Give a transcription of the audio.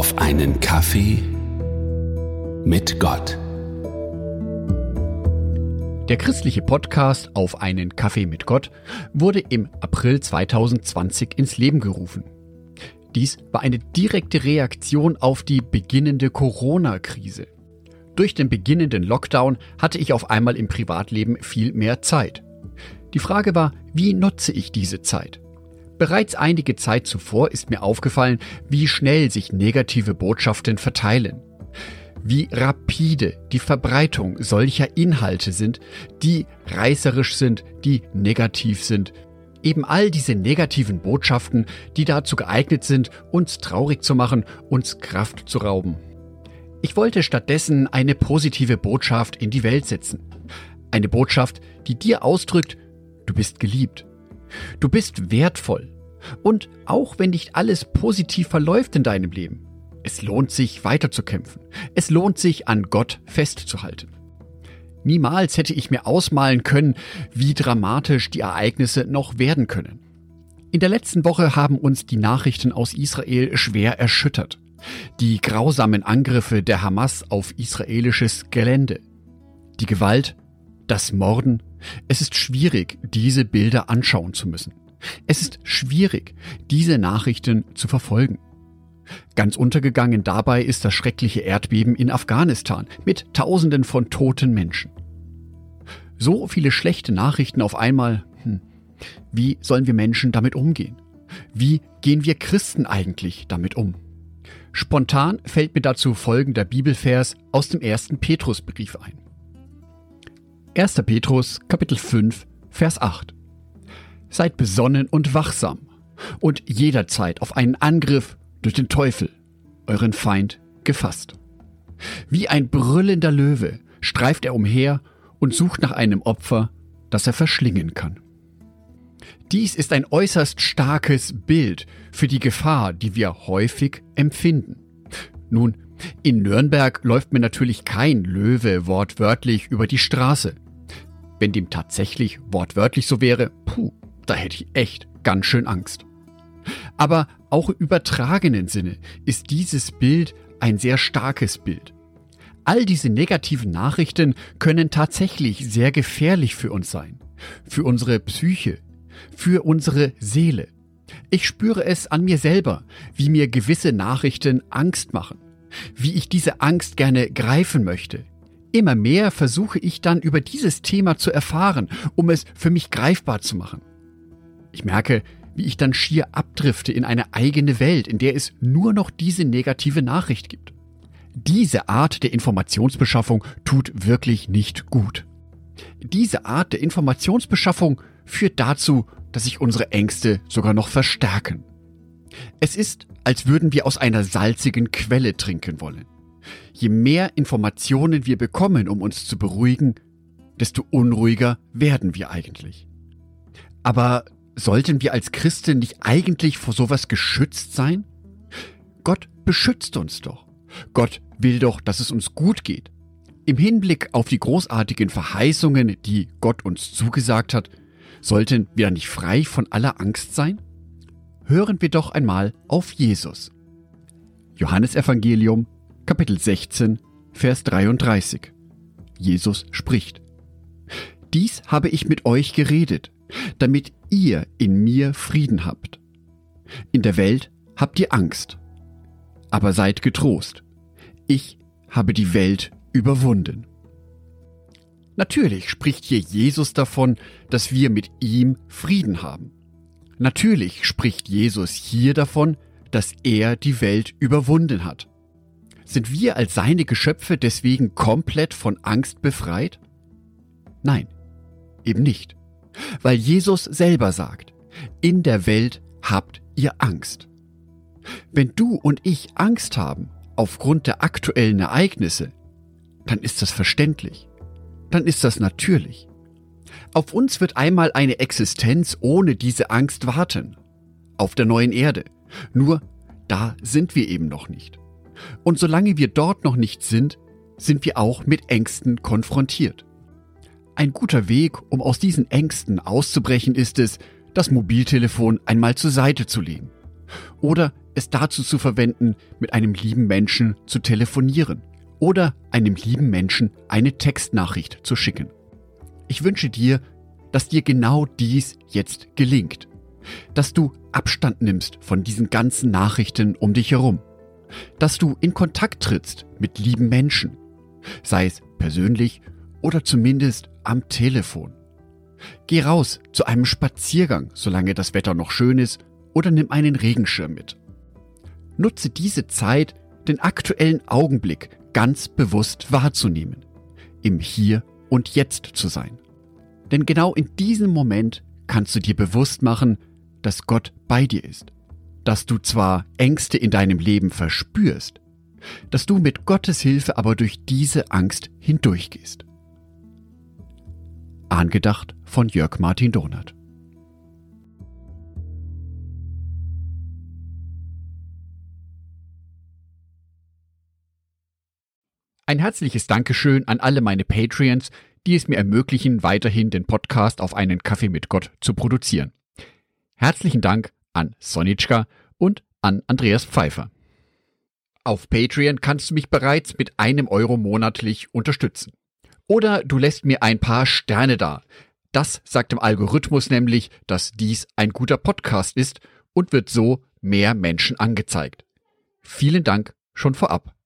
auf einen Kaffee mit Gott. Der christliche Podcast Auf einen Kaffee mit Gott wurde im April 2020 ins Leben gerufen. Dies war eine direkte Reaktion auf die beginnende Corona-Krise. Durch den beginnenden Lockdown hatte ich auf einmal im Privatleben viel mehr Zeit. Die Frage war, wie nutze ich diese Zeit? Bereits einige Zeit zuvor ist mir aufgefallen, wie schnell sich negative Botschaften verteilen. Wie rapide die Verbreitung solcher Inhalte sind, die reißerisch sind, die negativ sind. Eben all diese negativen Botschaften, die dazu geeignet sind, uns traurig zu machen, uns Kraft zu rauben. Ich wollte stattdessen eine positive Botschaft in die Welt setzen. Eine Botschaft, die dir ausdrückt, du bist geliebt. Du bist wertvoll. Und auch wenn nicht alles positiv verläuft in deinem Leben, es lohnt sich weiterzukämpfen. Es lohnt sich, an Gott festzuhalten. Niemals hätte ich mir ausmalen können, wie dramatisch die Ereignisse noch werden können. In der letzten Woche haben uns die Nachrichten aus Israel schwer erschüttert. Die grausamen Angriffe der Hamas auf israelisches Gelände. Die Gewalt, das Morden. Es ist schwierig, diese Bilder anschauen zu müssen. Es ist schwierig, diese Nachrichten zu verfolgen. Ganz untergegangen dabei ist das schreckliche Erdbeben in Afghanistan mit Tausenden von toten Menschen. So viele schlechte Nachrichten auf einmal. Wie sollen wir Menschen damit umgehen? Wie gehen wir Christen eigentlich damit um? Spontan fällt mir dazu folgender Bibelvers aus dem 1. Petrusbrief ein. 1. Petrus, Kapitel 5, Vers 8. Seid besonnen und wachsam und jederzeit auf einen Angriff durch den Teufel, euren Feind, gefasst. Wie ein brüllender Löwe streift er umher und sucht nach einem Opfer, das er verschlingen kann. Dies ist ein äußerst starkes Bild für die Gefahr, die wir häufig empfinden. Nun, in Nürnberg läuft mir natürlich kein Löwe wortwörtlich über die Straße. Wenn dem tatsächlich wortwörtlich so wäre, da hätte ich echt ganz schön Angst. Aber auch im übertragenen Sinne ist dieses Bild ein sehr starkes Bild. All diese negativen Nachrichten können tatsächlich sehr gefährlich für uns sein, für unsere Psyche, für unsere Seele. Ich spüre es an mir selber, wie mir gewisse Nachrichten Angst machen, wie ich diese Angst gerne greifen möchte. Immer mehr versuche ich dann über dieses Thema zu erfahren, um es für mich greifbar zu machen. Ich merke, wie ich dann schier abdrifte in eine eigene Welt, in der es nur noch diese negative Nachricht gibt. Diese Art der Informationsbeschaffung tut wirklich nicht gut. Diese Art der Informationsbeschaffung führt dazu, dass sich unsere Ängste sogar noch verstärken. Es ist, als würden wir aus einer salzigen Quelle trinken wollen. Je mehr Informationen wir bekommen, um uns zu beruhigen, desto unruhiger werden wir eigentlich. Aber sollten wir als Christen nicht eigentlich vor sowas geschützt sein? Gott beschützt uns doch. Gott will doch, dass es uns gut geht. Im Hinblick auf die großartigen Verheißungen, die Gott uns zugesagt hat, sollten wir dann nicht frei von aller Angst sein? Hören wir doch einmal auf Jesus. Johannesevangelium, Kapitel 16, Vers 33. Jesus spricht: Dies habe ich mit euch geredet, damit ihr in mir Frieden habt. In der Welt habt ihr Angst. Aber seid getrost. Ich habe die Welt überwunden. Natürlich spricht hier Jesus davon, dass wir mit ihm Frieden haben. Natürlich spricht Jesus hier davon, dass er die Welt überwunden hat. Sind wir als seine Geschöpfe deswegen komplett von Angst befreit? Nein, eben nicht. Weil Jesus selber sagt, in der Welt habt ihr Angst. Wenn du und ich Angst haben aufgrund der aktuellen Ereignisse, dann ist das verständlich. Dann ist das natürlich. Auf uns wird einmal eine Existenz ohne diese Angst warten. Auf der neuen Erde. Nur, da sind wir eben noch nicht. Und solange wir dort noch nicht sind, sind wir auch mit Ängsten konfrontiert. Ein guter Weg, um aus diesen Ängsten auszubrechen, ist es, das Mobiltelefon einmal zur Seite zu legen oder es dazu zu verwenden, mit einem lieben Menschen zu telefonieren oder einem lieben Menschen eine Textnachricht zu schicken. Ich wünsche dir, dass dir genau dies jetzt gelingt, dass du Abstand nimmst von diesen ganzen Nachrichten um dich herum, dass du in Kontakt trittst mit lieben Menschen, sei es persönlich oder zumindest am Telefon. Geh raus zu einem Spaziergang, solange das Wetter noch schön ist, oder nimm einen Regenschirm mit. Nutze diese Zeit, den aktuellen Augenblick ganz bewusst wahrzunehmen, im Hier und Jetzt zu sein. Denn genau in diesem Moment kannst du dir bewusst machen, dass Gott bei dir ist, dass du zwar Ängste in deinem Leben verspürst, dass du mit Gottes Hilfe aber durch diese Angst hindurchgehst. Angedacht von Jörg Martin Donath. Ein herzliches Dankeschön an alle meine Patreons, die es mir ermöglichen, weiterhin den Podcast auf einen Kaffee mit Gott zu produzieren. Herzlichen Dank an Sonitschka und an Andreas Pfeiffer. Auf Patreon kannst du mich bereits mit €1 monatlich unterstützen. Oder du lässt mir ein paar Sterne da. Das sagt dem Algorithmus nämlich, dass dies ein guter Podcast ist und wird so mehr Menschen angezeigt. Vielen Dank schon vorab.